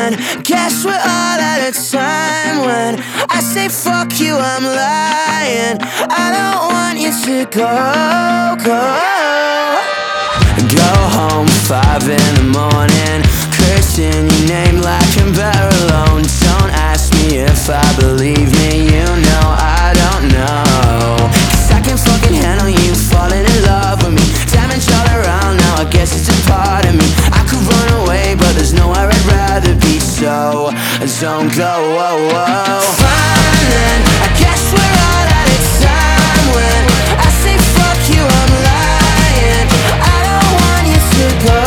then guess we're all out of time. When I say fuck you, I'm lying. I don't want you to go. Go home 5 in the morning, cursing your name like I'm better alone. Don't ask me if I believe me, you know I don't know. 'Cause I can fucking handle you falling in love with me. Damage all around now, I guess it's a part of me. I could run away, but there's nowhere I'd rather be, so don't go. Fine then, I guess we're all out of time. When I say fuck you, I'm lying. I don't want you to go.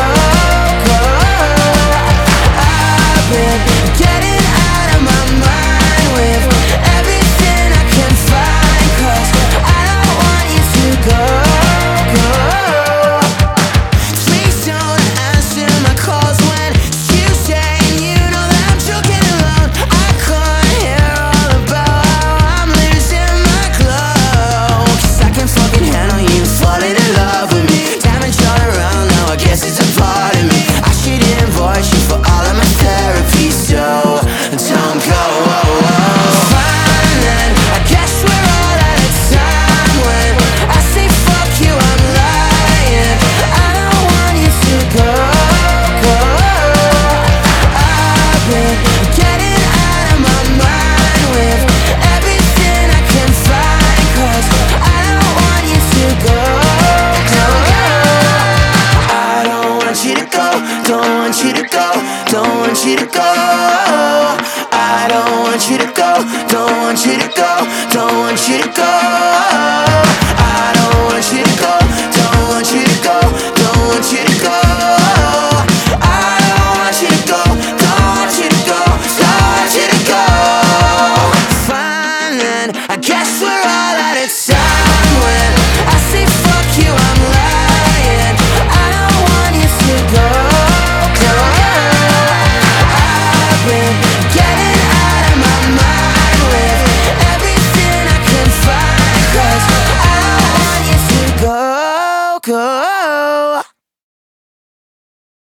I've been getting out of my mind with everything I can find, 'cause I don't want you to go. Please don't answer my calls when it's Tuesday and you know that I'm joking alone. I can't hear all about how I'm losing my glow. 'Cause I can fucking handle you falling in love with me. Damage all around now, I guess it's a part of me. I should invoice you for all of my therapy, so don't go. Fine then, I guess we're all out of time. When I say fuck you, I'm lying. I don't want you to go. I've been getting out of my mind with everything I can find, 'cause I don't want you to go. I don't want you to go, don't want you to go, don't want you to go. I don't want you to go, don't want you to go, don't want you to go. I don't want you to go, don't want you to go, don't want you to go. I don't want you to go, don't want you to go, don't want you to go. Fine then, I guess we're